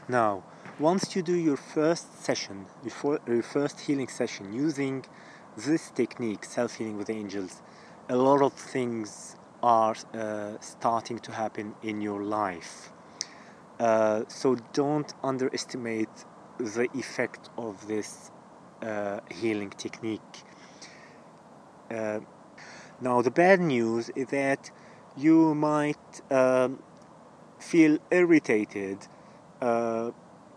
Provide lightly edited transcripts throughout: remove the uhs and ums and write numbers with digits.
Now, once you do your first session, your first healing session using this technique, self-healing with angels, a lot of things are starting to happen in your life. So don't underestimate the effect of this healing technique. Uh, Now, the bad news is that you might feel irritated uh,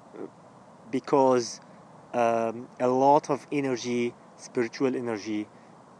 because a lot of energy, spiritual energy,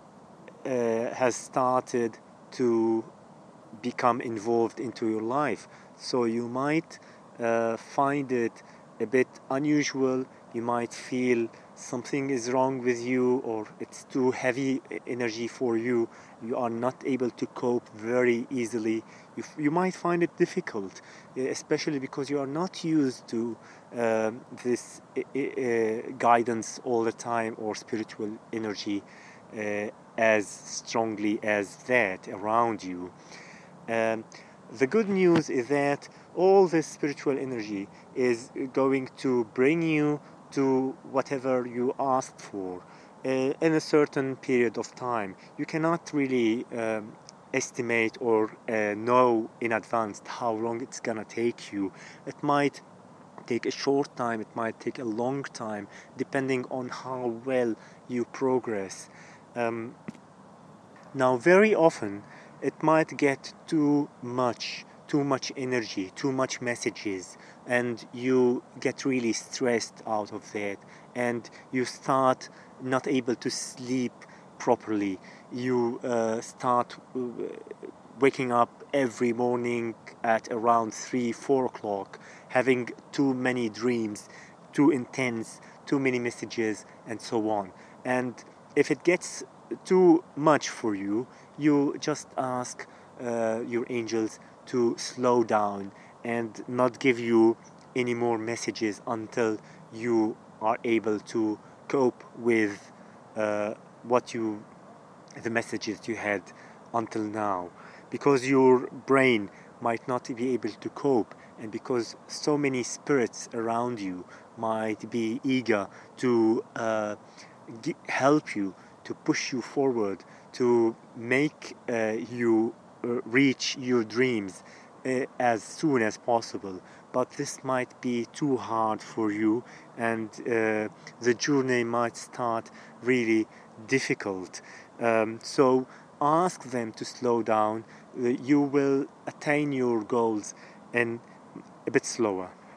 has started to become involved into your life. So you might find it a bit unusual. You might feel something is wrong with you, or it's too heavy energy for you. You are not able to cope very easily. You might find it difficult, especially because you are not used to this guidance all the time, or spiritual energy as strongly as that around you. Um, the good news is that all this spiritual energy is going to bring you to whatever you asked for in a certain period of time. You cannot really estimate or know in advance how long it's gonna take you. It might take a short time, it might take a long time, depending on how well you progress. Um, Now, very often it might get too much energy, too much messages, and you get really stressed out of that, and you start not able to sleep properly. You start waking up every morning at around 3, 4 o'clock, having too many dreams, too intense, too many messages, and so on. And if it gets too much for you, you just ask your angels to slow down and not give you any more messages until you are able to cope with uh, what you the messages you had until now, because your brain might not be able to cope, and because so many spirits around you might be eager to help you, to push you forward, to make you reach your dreams as soon as possible. But this might be too hard for you, and the journey might start really difficult. So ask them to slow down. You will attain your goals in a bit slower.